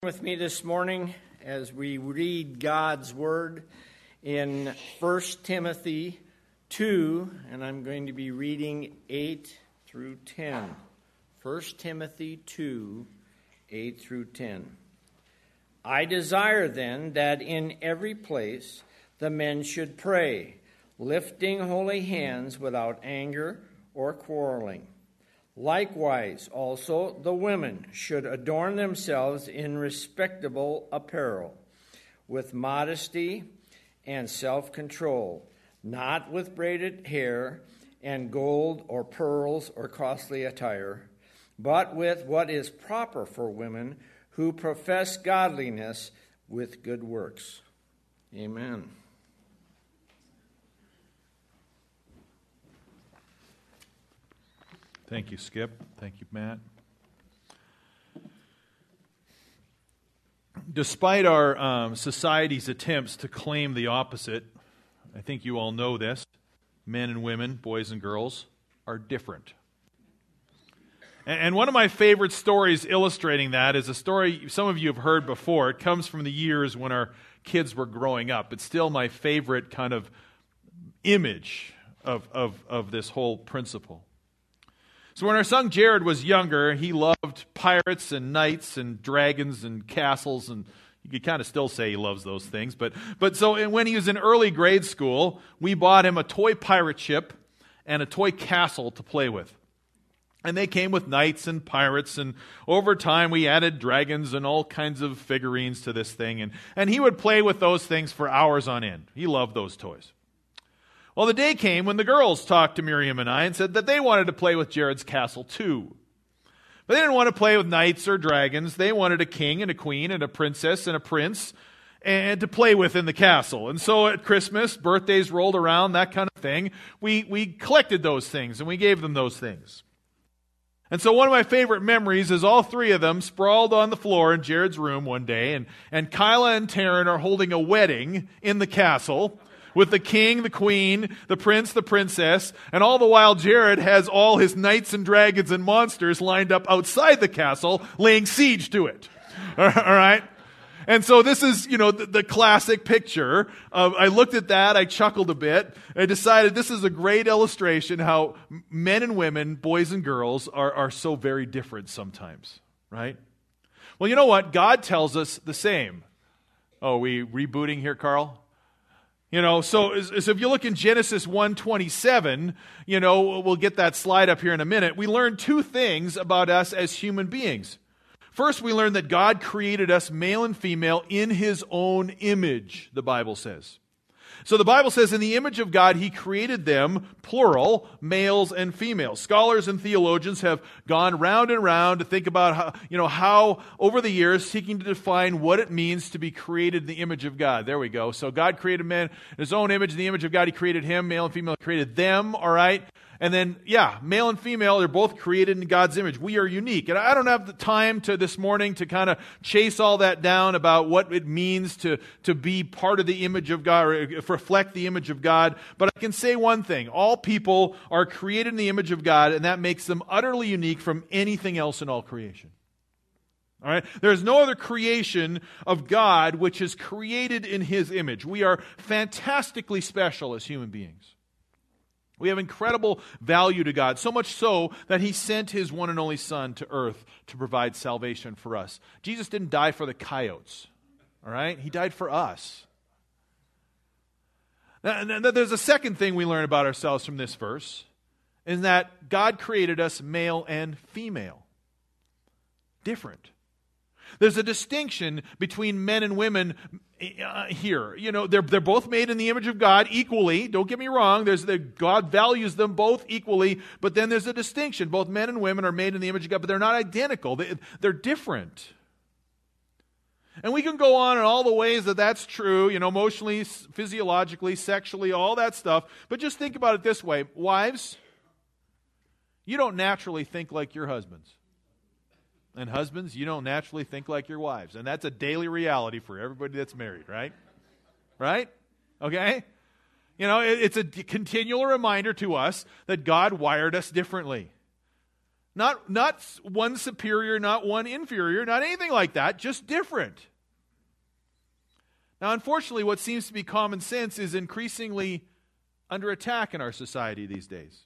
With me this morning as we read God's Word in 1 Timothy 2, and I'm going to be reading 8 through 10. 1 Timothy 2, 8 through 10. I desire then that in every place the men should pray, lifting holy hands without anger or quarreling. Likewise, also, the women should adorn themselves in respectable apparel, with modesty and self-control, not with braided hair and gold or pearls or costly attire, but with what is proper for women who profess godliness with good works. Amen. Thank you, Skip. Thank you, Matt. Despite our society's attempts to claim the opposite, I think you all know this, men and women, boys and girls, are different. And one of my favorite stories illustrating that is a story some of you have heard before. It comes from the years when our kids were growing up. It's still my favorite kind of image of this whole principle. So when our son Jared was younger, he loved pirates and knights and dragons and castles, and you could kind of still say he loves those things. But so when he was in early grade school, we bought him a toy pirate ship and a toy castle to play with. And they came with knights and pirates, and over time we added dragons and all kinds of figurines to this thing. And he would play with those things for hours on end. He loved those toys. Well, the day came when the girls talked to Miriam and I and said that they wanted to play with Jared's castle too. But they didn't want to play with knights or dragons. They wanted a king and a queen and a princess and a prince and to play with in the castle. And so at Christmas, birthdays rolled around, that kind of thing. We collected those things and we gave them those things. And so one of my favorite memories is all three of them sprawled on the floor in Jared's room one day, and Kyla and Taryn are holding a wedding in the castle with the king, the queen, the prince, the princess, and all the while Jared has all his knights and dragons and monsters lined up outside the castle, laying siege to it. All right? And so this is, the classic picture of, I looked at that, I chuckled a bit, I decided this is a great illustration how men and women, boys and girls, are so very different sometimes, right? Well, you know what? God tells us the same. Oh, are we rebooting here, Carl? So if you look in Genesis 1:27, we'll get that slide up here in a minute. We learn two things about us as human beings. First, we learn that God created us male and female in His own image, the Bible says. So the Bible says in the image of God, He created them, plural, males and females. Scholars and theologians have gone round and round to think about how over the years, seeking to define what it means to be created in the image of God. There we go. So God created man in His own image. In the image of God, He created him, male and female, created them, all right? And then, male and female, they're both created in God's image. We are unique. And I don't have the time this morning to kind of chase all that down about what it means to be part of the image of God, or reflect the image of God. But I can say one thing. All people are created in the image of God, and that makes them utterly unique from anything else in all creation. All right? There is no other creation of God which is created in His image. We are fantastically special as human beings. We have incredible value to God, so much so that He sent His one and only Son to earth to provide salvation for us. Jesus didn't die for the coyotes, all right? He died for us. Now, there's a second thing we learn about ourselves from this verse, is that God created us male and female. Different. There's a distinction between men and women here. They're both made in the image of God equally. Don't get me wrong. God values them both equally, but then there's a distinction. Both men and women are made in the image of God, but they're not identical. They're different. And we can go on in all the ways that that's true, emotionally, physiologically, sexually, all that stuff. But just think about it this way. Wives, you don't naturally think like your husbands. And husbands, you don't naturally think like your wives. And that's a daily reality for everybody that's married, right? Right? Okay? It's a continual reminder to us that God wired us differently. Not one superior, not one inferior, not anything like that, just different. Now, unfortunately, what seems to be common sense is increasingly under attack in our society these days.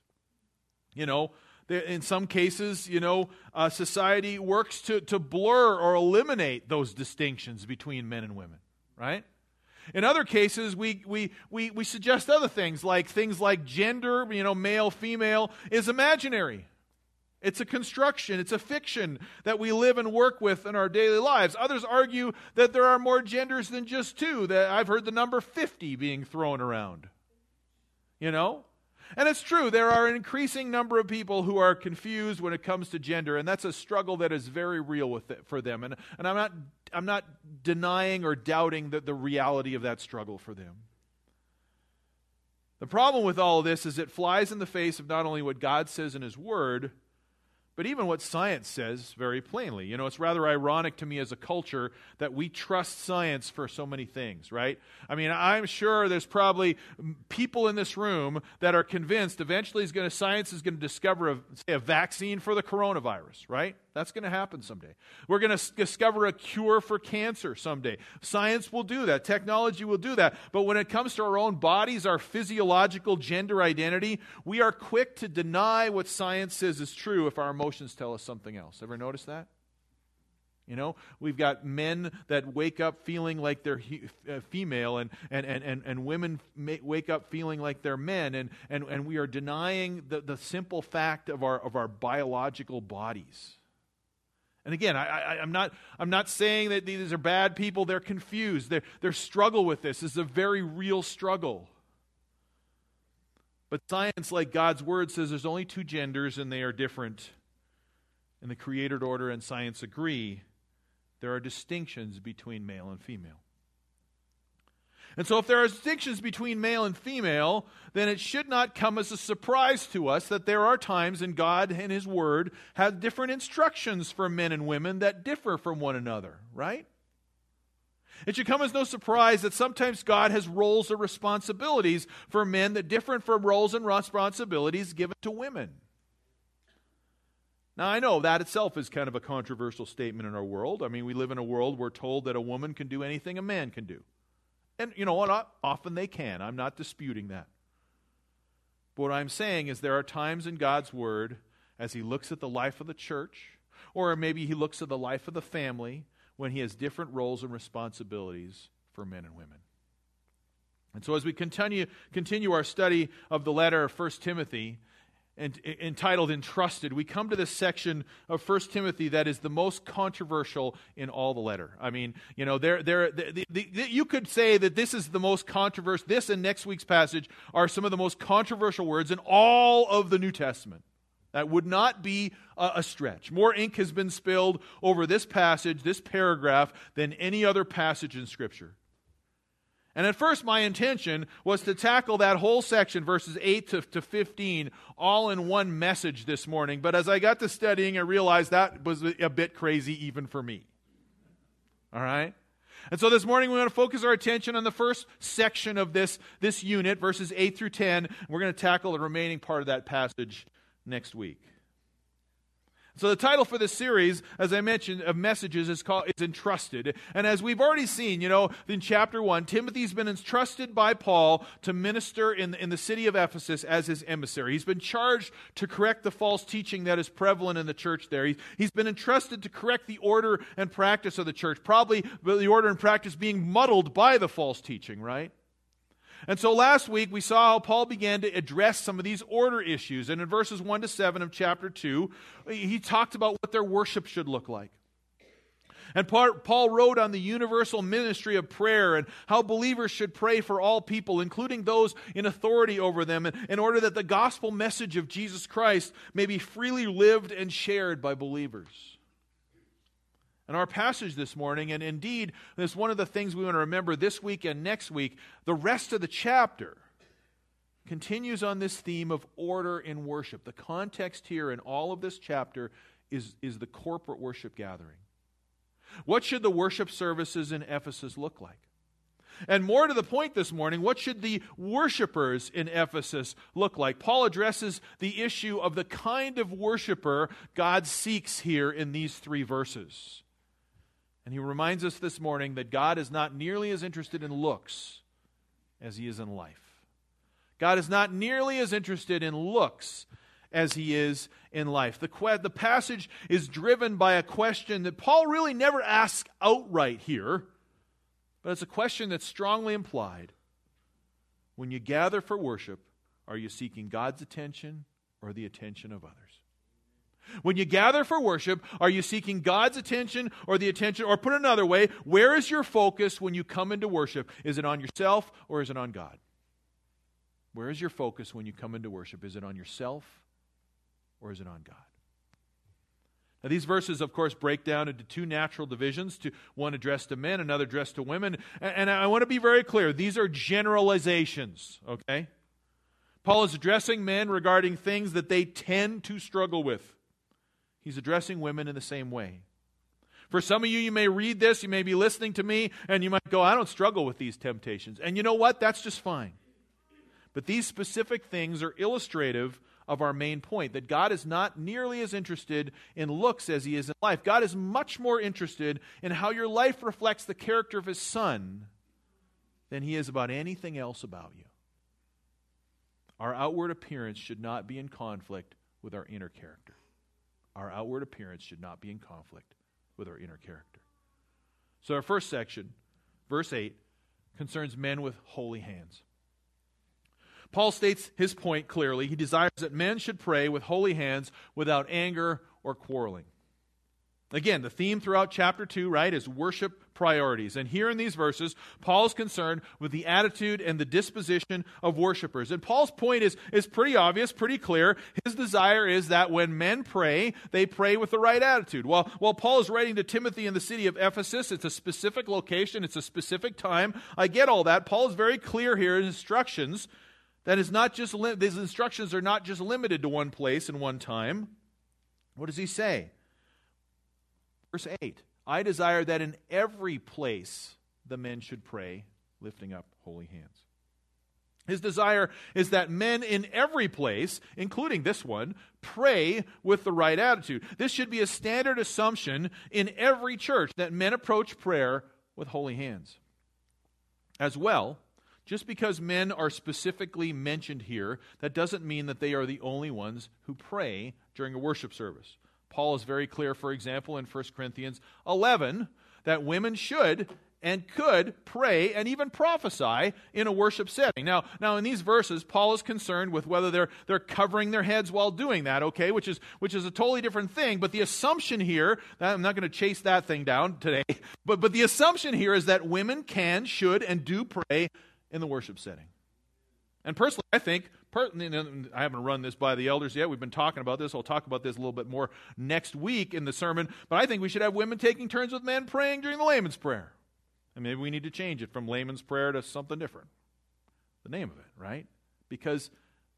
In some cases, society works to blur or eliminate those distinctions between men and women, right? In other cases, we suggest other things like gender, male, female, is imaginary. It's a construction, it's a fiction that we live and work with in our daily lives. Others argue that there are more genders than just two. That I've heard the number 50 being thrown around. And it's true, there are an increasing number of people who are confused when it comes to gender, and that's a struggle that is very real for them. And I'm not denying or doubting the reality of that struggle for them. The problem with all of this is it flies in the face of not only what God says in His Word, but even what science says very plainly. It's rather ironic to me as a culture that we trust science for so many things, right? I mean, I'm sure there's probably people in this room that are convinced eventually science is going to discover a vaccine for the coronavirus, right? That's going to happen someday. We're going to discover a cure for cancer someday. Science will do that. Technology will do that. But when it comes to our own bodies, our physiological gender identity, we are quick to deny what science says is true if our emotions tell us something else. Ever notice that? We've got men that wake up feeling like they're female, and women wake up feeling like they're men, and we are denying the simple fact of our biological bodies. And again, I'm not saying that these are bad people. They're confused. Their struggle with this is a very real struggle. But science, like God's Word, says there's only two genders and they are different. And the created order and science agree. There are distinctions between male and female. And so if there are distinctions between male and female, then it should not come as a surprise to us that there are times in God and His Word have different instructions for men and women that differ from one another, right? It should come as no surprise that sometimes God has roles or responsibilities for men that differ from roles and responsibilities given to women. Now, I know that itself is kind of a controversial statement in our world. I mean, we live in a world where we're told that a woman can do anything a man can do. And you know what? Often they can. I'm not disputing that. But what I'm saying is there are times in God's Word, as He looks at the life of the church, or maybe He looks at the life of the family, when He has different roles and responsibilities for men and women. And so as we continue our study of the letter of 1 Timothy, entitled Entrusted, we come to this section of 1 Timothy that is the most controversial in all the letter. I mean, you could say that this is the most controversial. This and next week's passage are some of the most controversial words in all of the New Testament. That would not be a stretch. More ink has been spilled over this passage, this paragraph, than any other passage in Scripture. And at first my intention was to tackle that whole section, verses 8 to 15, all in one message this morning. But as I got to studying, I realized that was a bit crazy even for me. All right? And so this morning we're going to focus our attention on the first section of this unit, verses 8 through 10. We're going to tackle the remaining part of that passage next week. So the title for this series, as I mentioned, of messages is Entrusted. And as we've already seen, in chapter 1, Timothy's been entrusted by Paul to minister in the city of Ephesus as his emissary. He's been charged to correct the false teaching that is prevalent in the church there. He's been entrusted to correct the order and practice of the church, probably the order and practice being muddled by the false teaching, right? And so last week we saw how Paul began to address some of these order issues. And in verses 1 to 7 of chapter 2, he talked about what their worship should look like. And Paul wrote on the universal ministry of prayer and how believers should pray for all people, including those in authority over them, in order that the gospel message of Jesus Christ may be freely lived and shared by believers. And our passage this morning, and indeed, this is one of the things we want to remember this week and next week, the rest of the chapter continues on this theme of order in worship. The context here in all of this chapter is the corporate worship gathering. What should the worship services in Ephesus look like? And more to the point this morning, what should the worshipers in Ephesus look like? Paul addresses the issue of the kind of worshiper God seeks here in these 3 verses. And he reminds us this morning that God is not nearly as interested in looks as he is in life. God is not nearly as interested in looks as he is in life. The passage is driven by a question that Paul really never asks outright here, but it's a question that's strongly implied. When you gather for worship, are you seeking God's attention or the attention of others? When you gather for worship, are you seeking God's attention or the attention, or put another way, where is your focus when you come into worship? Is it on yourself or is it on God? Where is your focus when you come into worship? Is it on yourself or is it on God? Now, these verses, of course, break down into 2 natural divisions, one addressed to men, another addressed to women. And I want to be very clear. These are generalizations, okay? Paul is addressing men regarding things that they tend to struggle with. He's addressing women in the same way. For some of you, you may read this, you may be listening to me, and you might go, I don't struggle with these temptations. And you know what? That's just fine. But these specific things are illustrative of our main point, that God is not nearly as interested in looks as he is in life. God is much more interested in how your life reflects the character of his Son than he is about anything else about you. Our outward appearance should not be in conflict with our inner character. Our outward appearance should not be in conflict with our inner character. So our first section, verse 8, concerns men with holy hands. Paul states his point clearly. He desires that men should pray with holy hands without anger or quarreling. Again, the theme throughout chapter 2, right, is worship priorities. And here in these verses, Paul is concerned with the attitude and the disposition of worshipers. And Paul's point is pretty obvious, pretty clear. His desire is that when men pray, they pray with the right attitude. While Paul is writing to Timothy in the city of Ephesus, it's a specific location, it's a specific time. I get all that. Paul is very clear here in his instructions. That is not just these instructions are not just limited to one place and one time. What does he say? Verse 8, I desire that in every place the men should pray, lifting up holy hands. His desire is that men in every place, including this one, pray with the right attitude. This should be a standard assumption in every church, that men approach prayer with holy hands. As well, just because men are specifically mentioned here, that doesn't mean that they are the only ones who pray during a worship service. Paul is very clear, for example, in 1 Corinthians 11, that women should and could pray and even prophesy in a worship setting. Now in these verses, Paul is concerned with whether they're covering their heads while doing that, okay, which is a totally different thing. But the assumption here, I'm not going to chase that thing down today, but the assumption here is that women can, should, and do pray in the worship setting. And personally, I think, I haven't run this by the elders yet. We've been talking about this. I'll talk about this a little bit more next week in the sermon. But I think we should have women taking turns with men praying during the layman's prayer. And maybe we need to change it from layman's prayer to something different. The name of it, right? Because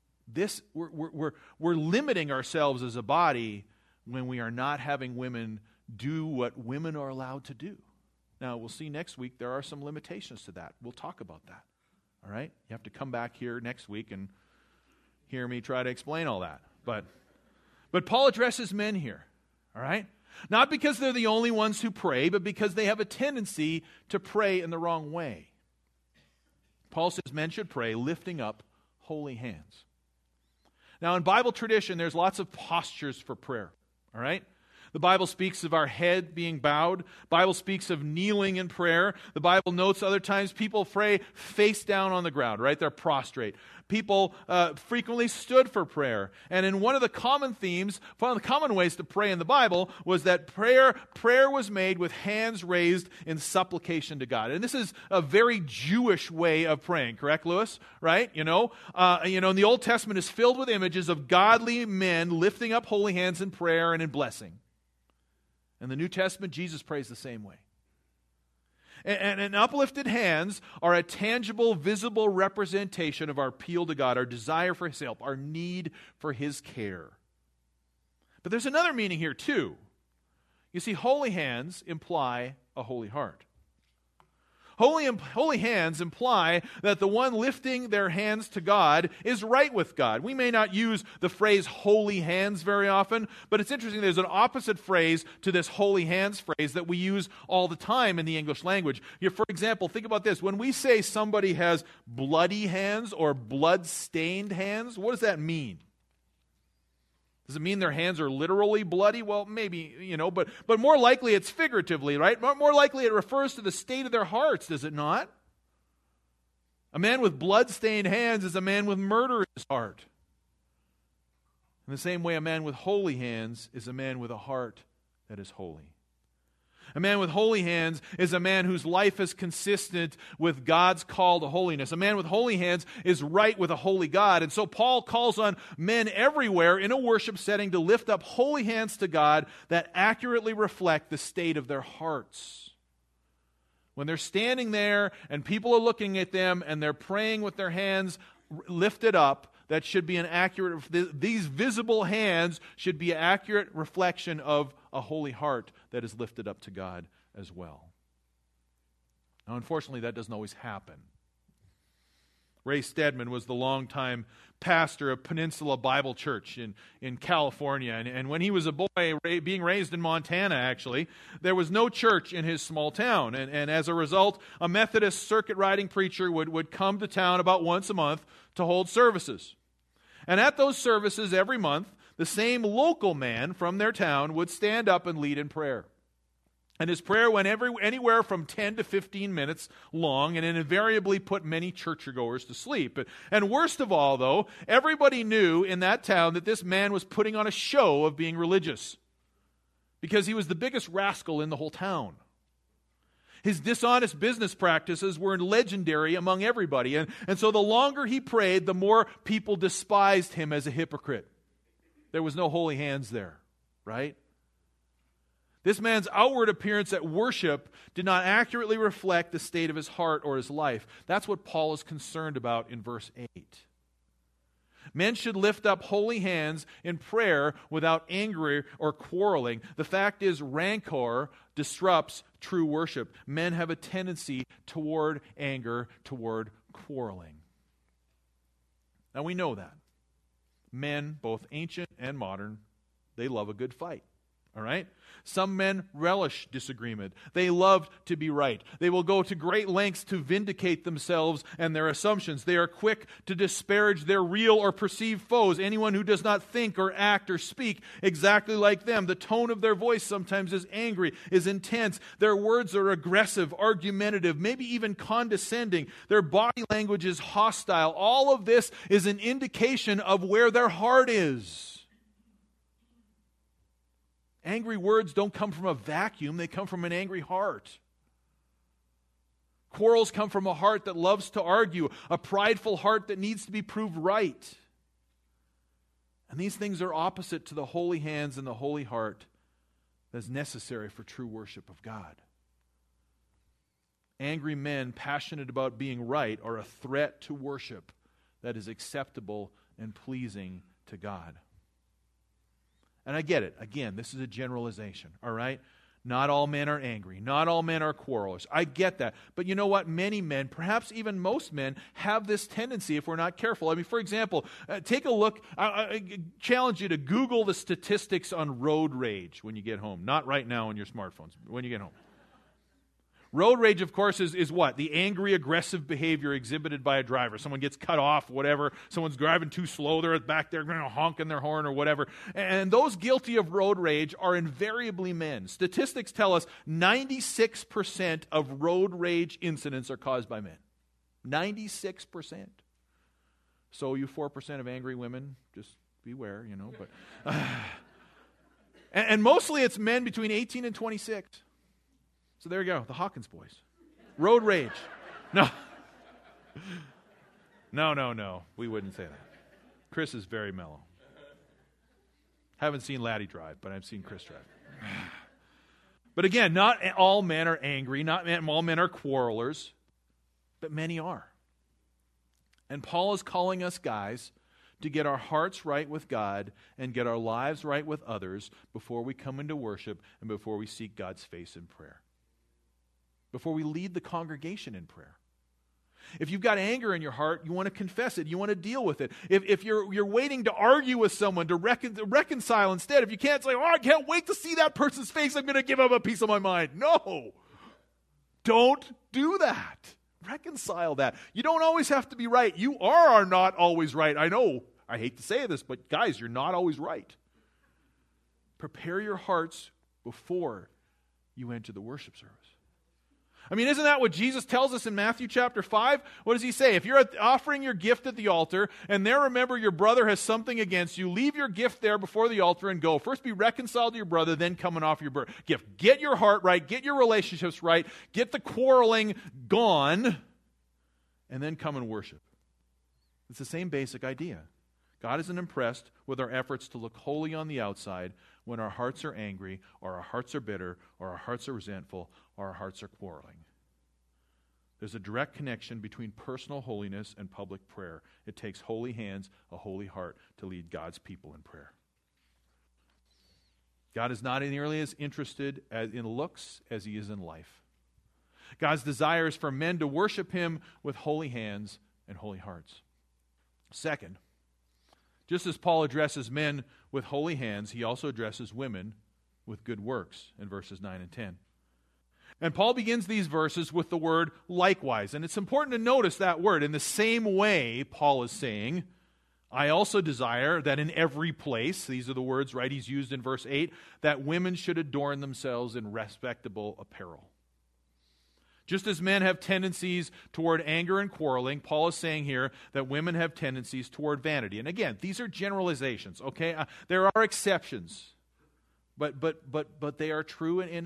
we're limiting ourselves as a body when we are not having women do what women are allowed to do. Now, we'll see next week there are some limitations to that. We'll talk about that. All right? You have to come back here next week and hear me try to explain all that. But Paul addresses men here. All right? Not because they're the only ones who pray, but because they have a tendency to pray in the wrong way. Paul says men should pray lifting up holy hands. Now, in Bible tradition, there's lots of postures for prayer. All right? The Bible speaks of our head being bowed. The Bible speaks of kneeling in prayer. The Bible notes other times people pray face down on the ground, right? They're prostrate. People frequently stood for prayer. And in one of the common ways to pray in the Bible was that prayer was made with hands raised in supplication to God. And this is a very Jewish way of praying, correct, Lewis? Right? In the Old Testament is filled with images of godly men lifting up holy hands in prayer and in blessing. In the New Testament, Jesus prays the same way. And uplifted hands are a tangible, visible representation of our appeal to God, our desire for His help, our need for His care. But there's another meaning here too. You see, holy hands imply a holy heart. Holy hands imply that the one lifting their hands to God is right with God. We may not use the phrase holy hands very often, but it's interesting. There's an opposite phrase to this holy hands phrase that we use all the time in the English language. For example, think about this. When we say somebody has bloody hands or blood-stained hands, what does that mean? Does it mean their hands are literally bloody? Well, maybe, but more likely it's figuratively, right? More likely it refers to the state of their hearts, does it not? A man with blood-stained hands is a man with murder in his heart. In the same way, a man with holy hands is a man with a heart that is holy. A man with holy hands is a man whose life is consistent with God's call to holiness. A man with holy hands is right with a holy God. And so Paul calls on men everywhere in a worship setting to lift up holy hands to God that accurately reflect the state of their hearts. When they're standing there and people are looking at them and they're praying with their hands lifted up, that should be an accurate, these visible hands should be an accurate reflection of a holy heart that is lifted up to God as well. Now, unfortunately, that doesn't always happen. Ray Stedman was the longtime pastor of Peninsula Bible Church in California. And when he was a boy, being raised in Montana, actually, there was no church in his small town. And as a result, a Methodist circuit riding preacher would come to town about once a month to hold services. And at those services every month, the same local man from their town would stand up and lead in prayer. And his prayer went anywhere from 10 to 15 minutes long, and it invariably put many churchgoers to sleep. And worst of all, though, everybody knew in that town that this man was putting on a show of being religious, because he was the biggest rascal in the whole town. His dishonest business practices were legendary among everybody. And so the longer he prayed, the more people despised him as a hypocrite. There was no holy hands there, right? This man's outward appearance at worship did not accurately reflect the state of his heart or his life. That's what Paul is concerned about in verse 8. Men should lift up holy hands in prayer without anger or quarreling. The fact is, rancor disrupts true worship. Men have a tendency toward anger, toward quarreling. Now we know that. Men, both ancient and modern, they love a good fight. All right? Some men relish disagreement. They love to be right. They will go to great lengths to vindicate themselves and their assumptions. They are quick to disparage their real or perceived foes, anyone who does not think or act or speak exactly like them. The tone of their voice sometimes is angry, is intense. Their words are aggressive, argumentative, maybe even condescending. Their body language is hostile. All of this is an indication of where their heart is. Angry words don't come from a vacuum. They come from an angry heart. Quarrels come from a heart that loves to argue, a prideful heart that needs to be proved right. And these things are opposite to the holy hands and the holy heart that's necessary for true worship of God. Angry men passionate about being right are a threat to worship that is acceptable and pleasing to God. And I get it. Again, this is a generalization, all right? Not all men are angry. Not all men are quarrelers. I get that. But you know what? Many men, perhaps even most men, have this tendency if we're not careful. I mean, for example, take a look. I challenge you to Google the statistics on road rage when you get home. Not right now on your smartphones, but when you get home. Road rage, of course, is what? The angry, aggressive behavior exhibited by a driver. Someone gets cut off, whatever. Someone's driving too slow. They're back there honking their horn or whatever. And those guilty of road rage are invariably men. Statistics tell us 96% of road rage incidents are caused by men. 96%. So you 4% of angry women, just beware, But and mostly it's men between 18 and 26. So there you go, the Hawkins boys. Road rage. No. No. We wouldn't say that. Chris is very mellow. Haven't seen Laddie drive, but I've seen Chris drive. But again, not all men are angry. Not all men are quarrelers. But many are. And Paul is calling us guys to get our hearts right with God and get our lives right with others before we come into worship and before we seek God's face in prayer. before we lead the congregation in prayer. If you've got anger in your heart, you want to confess it. You want to deal with it. If you're waiting to argue with someone, to reconcile instead, if you can't say, I can't wait to see that person's face, I'm going to give up a piece of my mind. No. Don't do that. Reconcile that. You don't always have to be right. You are not always right. I know. I hate to say this, but guys, you're not always right. Prepare your hearts before you enter the worship service. I mean, isn't that what Jesus tells us in Matthew chapter 5? What does he say? If you're offering your gift at the altar, and there remember your brother has something against you, leave your gift there before the altar and go. First be reconciled to your brother, then come and offer your gift. Get your heart right, get your relationships right, get the quarreling gone, and then come and worship. It's the same basic idea. God isn't impressed with our efforts to look holy on the outside when our hearts are angry, or our hearts are bitter, or our hearts are resentful, or our hearts are quarreling. There's a direct connection between personal holiness and public prayer. It takes holy hands, a holy heart, to lead God's people in prayer. God is not nearly as interested in looks as he is in life. God's desire is for men to worship him with holy hands and holy hearts. Second, just as Paul addresses men with holy hands, he also addresses women with good works in verses 9 and 10. And Paul begins these verses with the word likewise. And it's important to notice that word. In the same way, Paul is saying, I also desire that in every place, these are the words, right, he's used in verse 8, that women should adorn themselves in respectable apparel. Just as men have tendencies toward anger and quarreling, Paul is saying here that women have tendencies toward vanity. And again, these are generalizations, okay? There are exceptions, but they are true in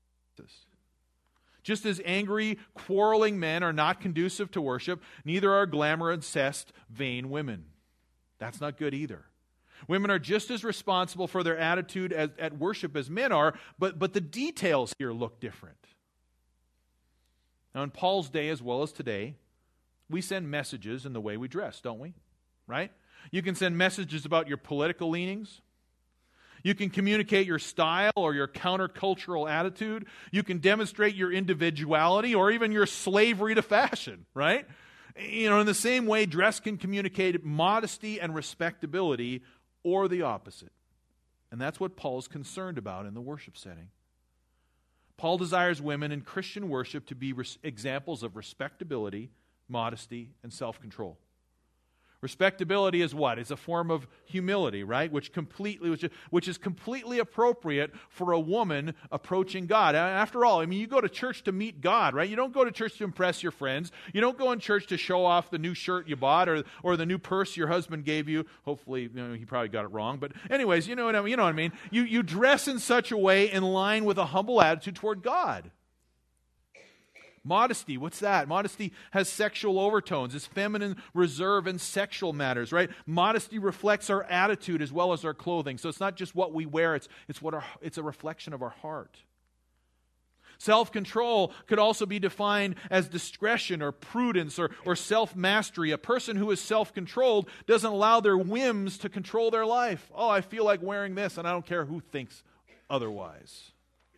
just as angry, quarreling men are not conducive to worship, neither are glamour-obsessed, vain women. That's not good either. Women are just as responsible for their attitude at worship as men are, but the details here look different. Now, in Paul's day as well as today, we send messages in the way we dress, don't we? Right? You can send messages about your political leanings. You can communicate your style or your countercultural attitude. You can demonstrate your individuality or even your slavery to fashion, right? You know, in the same way, dress can communicate modesty and respectability or the opposite. And that's what Paul's concerned about in the worship setting. Paul desires women in Christian worship to be examples of respectability, modesty, and self-control. Respectability is what? It's a form of humility, right? Which is completely appropriate for a woman approaching God. After all, I mean, you go to church to meet God, right? You don't go to church to impress your friends. You don't go in church to show off the new shirt you bought or the new purse your husband gave you. Hopefully, you know, he probably got it wrong. But anyways, you know what I mean? You dress in such a way in line with a humble attitude toward God. Modesty, what's that? Modesty has sexual overtones. It's feminine reserve in sexual matters, right? Modesty reflects our attitude as well as our clothing. So it's not just what we wear, it's a reflection of our heart. Self-control could also be defined as discretion or prudence or self-mastery. A person who is self-controlled doesn't allow their whims to control their life. Oh, I feel like wearing this and I don't care who thinks otherwise.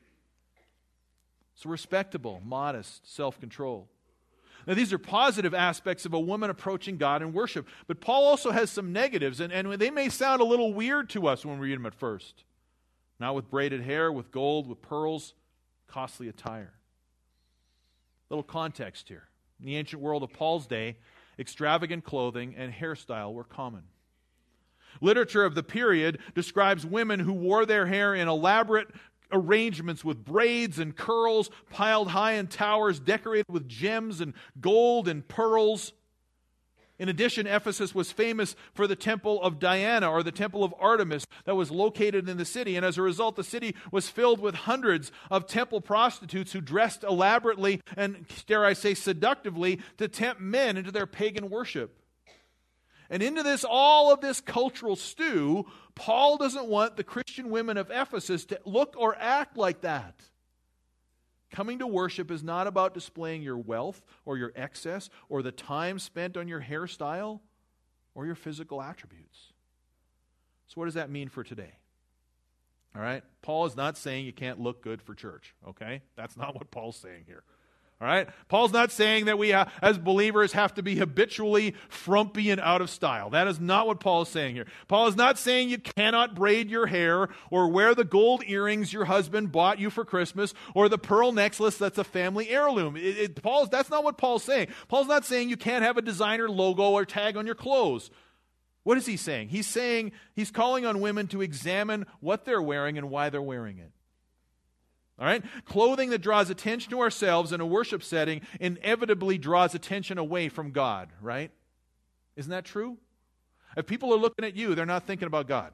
So respectable, modest, self-control. Now these are positive aspects of a woman approaching God in worship. But Paul also has some negatives, and they may sound a little weird to us when we read them at first. Not with braided hair, with gold, with pearls, costly attire. Little context here. In the ancient world of Paul's day, extravagant clothing and hairstyle were common. Literature of the period describes women who wore their hair in elaborate arrangements with braids and curls piled high in towers decorated with gems and gold and pearls. In addition, Ephesus was famous for the temple of Diana, or the temple of Artemis, that was located in the city. And as a result, the city was filled with hundreds of temple prostitutes who dressed elaborately and, dare I say, seductively to tempt men into their pagan worship. And into all of this cultural stew, Paul doesn't want the Christian women of Ephesus to look or act like that. Coming to worship is not about displaying your wealth or your excess or the time spent on your hairstyle or your physical attributes. So what does that mean for today? All right? Paul is not saying you can't look good for church, okay? That's not what Paul's saying here. All right? Paul's not saying that we, as believers, have to be habitually frumpy and out of style. That is not what Paul is saying here. Paul is not saying you cannot braid your hair or wear the gold earrings your husband bought you for Christmas or the pearl necklace that's a family heirloom. That's not what Paul's saying. Paul's not saying you can't have a designer logo or tag on your clothes. What is he saying? He's calling on women to examine what they're wearing and why they're wearing it. All right? Clothing that draws attention to ourselves in a worship setting inevitably draws attention away from God, right? Isn't that true? If people are looking at you, they're not thinking about God.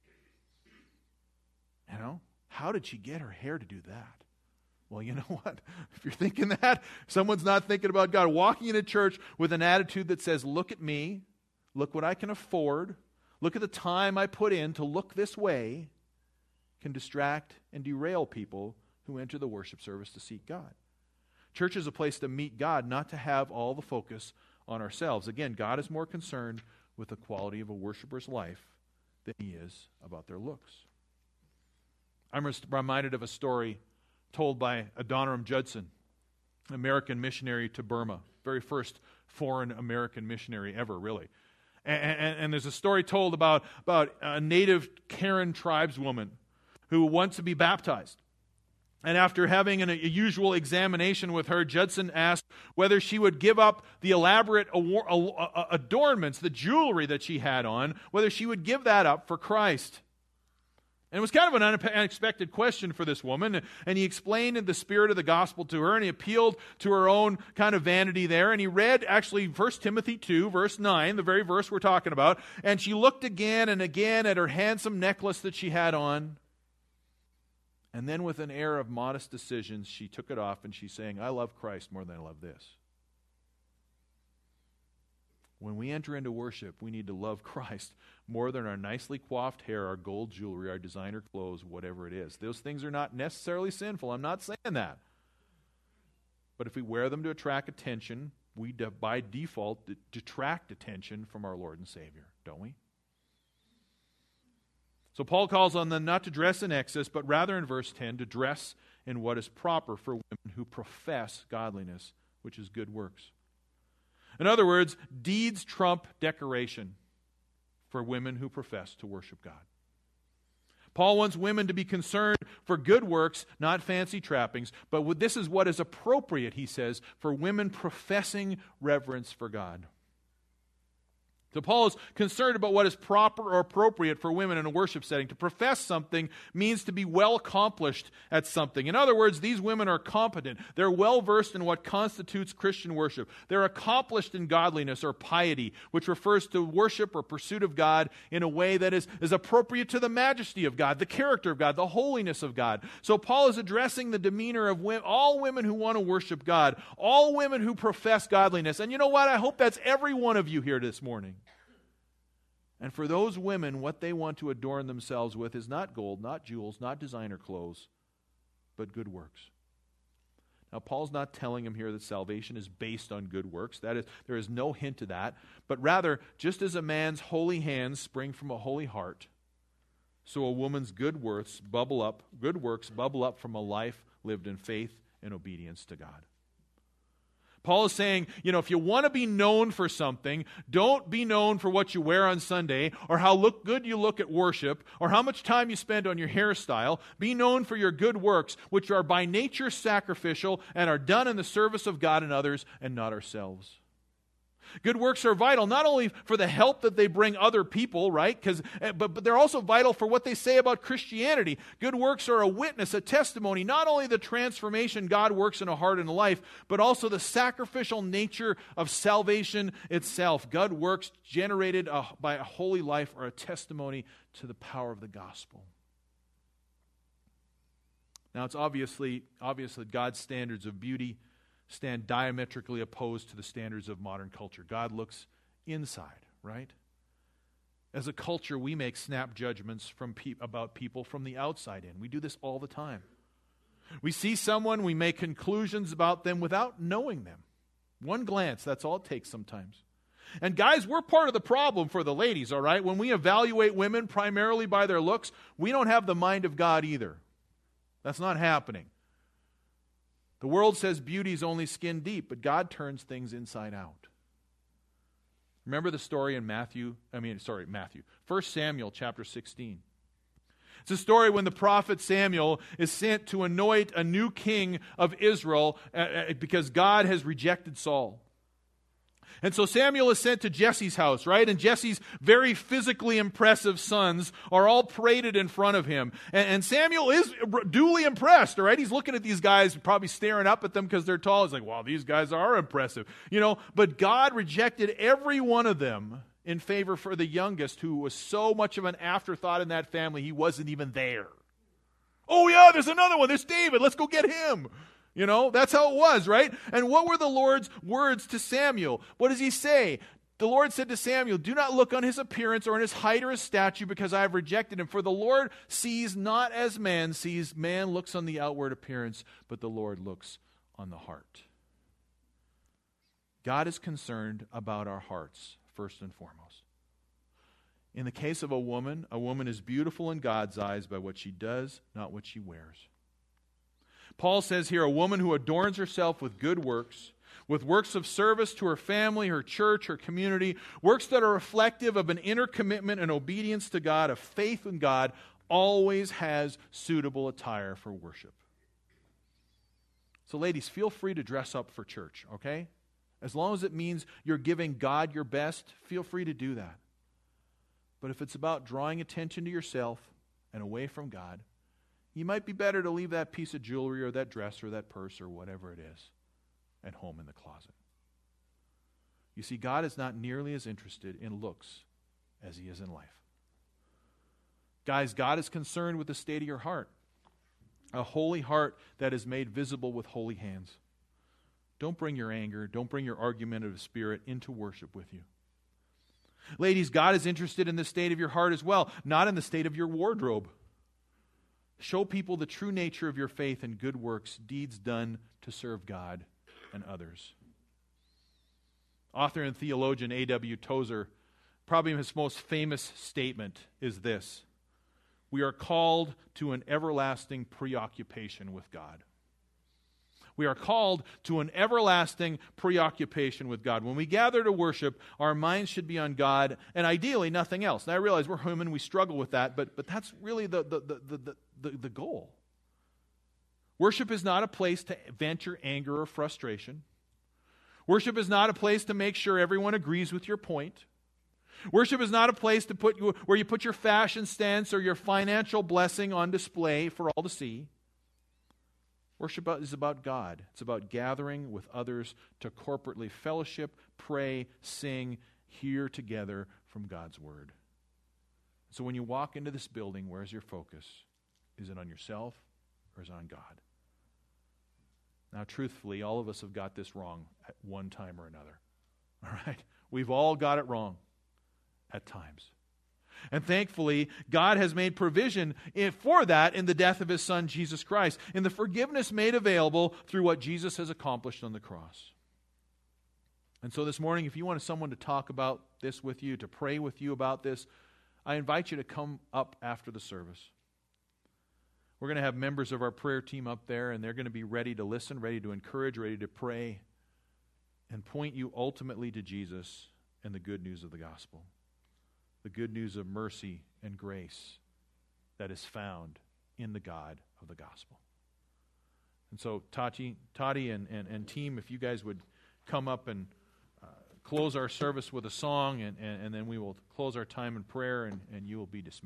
You know? How did she get her hair to do that? Well, you know what? If you're thinking that, someone's not thinking about God. Walking into church with an attitude that says, look at me, look what I can afford, look at the time I put in to look this way, can distract and derail people who enter the worship service to seek God. Church is a place to meet God, not to have all the focus on ourselves. Again, God is more concerned with the quality of a worshiper's life than he is about their looks. I'm reminded of a story told by Adoniram Judson, an American missionary to Burma, very first foreign American missionary ever, really. And there's a story told about a native Karen tribeswoman who wants to be baptized. And after having a usual examination with her, Judson asked whether she would give up the elaborate adornments, the jewelry that she had on, whether she would give that up for Christ. And it was kind of an unexpected question for this woman, and he explained in the spirit of the gospel to her, and he appealed to her own kind of vanity there, and he read actually 1 Timothy 2, verse 9, the very verse we're talking about, and she looked again and again at her handsome necklace that she had on. And then with an air of modest decision, she took it off and she's saying, I love Christ more than I love this. When we enter into worship, we need to love Christ more than our nicely coiffed hair, our gold jewelry, our designer clothes, whatever it is. Those things are not necessarily sinful. I'm not saying that. But if we wear them to attract attention, we by default detract attention from our Lord and Savior, don't we? So Paul calls on them not to dress in excess, but rather in verse 10 to dress in what is proper for women who profess godliness, which is good works. In other words, deeds trump decoration for women who profess to worship God. Paul wants women to be concerned for good works, not fancy trappings, but this is what is appropriate, he says, for women professing reverence for God. So Paul is concerned about what is proper or appropriate for women in a worship setting. To profess something means to be well accomplished at something. In other words, these women are competent. They're well versed in what constitutes Christian worship. They're accomplished in godliness or piety, which refers to worship or pursuit of God in a way that is appropriate to the majesty of God, the character of God, the holiness of God. So Paul is addressing the demeanor of all women who want to worship God, all women who profess godliness. And you know what? I hope that's every one of you here this morning. And for those women, what they want to adorn themselves with is not gold, not jewels, not designer clothes, but good works. Now, Paul's not telling him here that salvation is based on good works. That is, there is no hint to that. But rather, just as a man's holy hands spring from a holy heart, so a woman's good works bubble up from a life lived in faith and obedience to God. Paul is saying, if you want to be known for something, don't be known for what you wear on Sunday or how good you look at worship or how much time you spend on your hairstyle. Be known for your good works, which are by nature sacrificial and are done in the service of God and others and not ourselves. Good works are vital, not only for the help that they bring other people, right? But they're also vital for what they say about Christianity. Good works are a witness, a testimony, not only the transformation God works in a heart and a life, but also the sacrificial nature of salvation itself. Good works generated by a holy life are a testimony to the power of the gospel. Now, it's obviously God's standards of beauty stand diametrically opposed to the standards of modern culture. God looks inside, right? As a culture, we make snap judgments about people from the outside in. We do this all the time. We see someone, we make conclusions about them without knowing them. One glance, that's all it takes sometimes. And guys, we're part of the problem for the ladies, all right? When we evaluate women primarily by their looks, we don't have the mind of God either. That's not happening. The world says beauty is only skin deep, but God turns things inside out. Remember the story in Matthew. 1 Samuel chapter 16. It's a story when the prophet Samuel is sent to anoint a new king of Israel because God has rejected Saul. And so Samuel is sent to Jesse's house, right? And Jesse's very physically impressive sons are all paraded in front of him. And Samuel is duly impressed, all right? He's looking at these guys, probably staring up at them because they're tall. He's like, wow, these guys are impressive. But God rejected every one of them in favor for the youngest, who was so much of an afterthought in that family, he wasn't even there. Oh yeah, there's another one. There's David. Let's go get him. That's how it was, right? And what were the Lord's words to Samuel? What does he say? The Lord said to Samuel, do not look on his appearance or on his height or his stature, because I have rejected him. For the Lord sees not as man sees. Man looks on the outward appearance, but the Lord looks on the heart. God is concerned about our hearts, first and foremost. In the case of a woman is beautiful in God's eyes by what she does, not what she wears. Paul says here, a woman who adorns herself with good works, with works of service to her family, her church, her community, works that are reflective of an inner commitment and obedience to God, of faith in God, always has suitable attire for worship. So ladies, feel free to dress up for church, okay? As long as it means you're giving God your best, feel free to do that. But if it's about drawing attention to yourself and away from God, you might be better to leave that piece of jewelry or that dress or that purse or whatever it is at home in the closet. You see, God is not nearly as interested in looks as he is in life. Guys, God is concerned with the state of your heart. A holy heart that is made visible with holy hands. Don't bring your anger, don't bring your argumentative spirit into worship with you. Ladies, God is interested in the state of your heart as well, not in the state of your wardrobe. Show people the true nature of your faith and good works, deeds done to serve God and others. Author and theologian A.W. Tozer, probably his most famous statement is this: we are called to an everlasting preoccupation with God. We are called to an everlasting preoccupation with God. When we gather to worship, our minds should be on God and ideally nothing else. Now I realize we're human, we struggle with that, but that's really the goal. Worship is not a place to vent your anger or frustration. Worship is not a place to make sure everyone agrees with your point. Worship is not a place to where you put your fashion stance or your financial blessing on display for all to see. Worship is about God. It's about gathering with others to corporately fellowship, pray, sing, hear together from God's Word. So when you walk into this building, where's your focus? Is it on yourself or is it on God? Now, truthfully, all of us have got this wrong at one time or another. All right? We've all got it wrong at times. And thankfully, God has made provision for that in the death of His Son, Jesus Christ, in the forgiveness made available through what Jesus has accomplished on the cross. And so this morning, if you want someone to talk about this with you, to pray with you about this, I invite you to come up after the service. We're going to have members of our prayer team up there, and they're going to be ready to listen, ready to encourage, ready to pray, and point you ultimately to Jesus and the good news of the gospel. The good news of mercy and grace that is found in the God of the gospel. And so Tati and team, if you guys would come up and close our service with a song, and then we will close our time in prayer, and you will be dismissed.